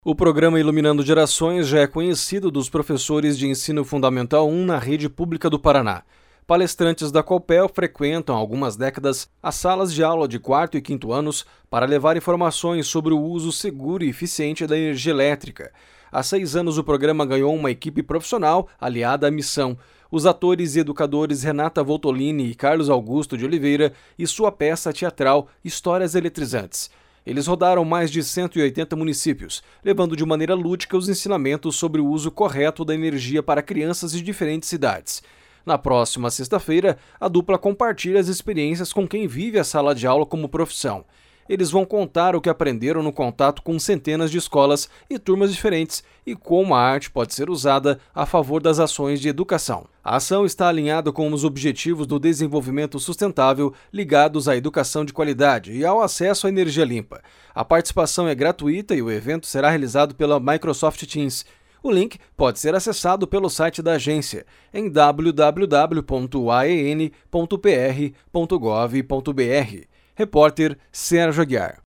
O programa Iluminando Gerações já é conhecido dos professores de ensino fundamental 1 na rede pública do Paraná. Palestrantes da Copel frequentam há algumas décadas as salas de aula de 4º e 5º anos para levar informações sobre o uso seguro e eficiente da energia elétrica. Há 6 anos o programa ganhou uma equipe profissional aliada à missão. Os atores e educadores Renata Voltolini e Carlos Augusto de Oliveira e sua peça teatral Histórias Eletrizantes. Eles rodaram mais de 180 municípios, levando de maneira lúdica os ensinamentos sobre o uso correto da energia para crianças de diferentes cidades. Na próxima sexta-feira, a dupla compartilha as experiências com quem vive a sala de aula como profissão. Eles vão contar o que aprenderam no contato com centenas de escolas e turmas diferentes e como a arte pode ser usada a favor das ações de educação. A ação está alinhada com os objetivos do desenvolvimento sustentável ligados à educação de qualidade e ao acesso à energia limpa. A participação é gratuita e o evento será realizado pela Microsoft Teams. O link pode ser acessado pelo site da agência em www.aen.pr.gov.br. Repórter Sérgio Aguiar.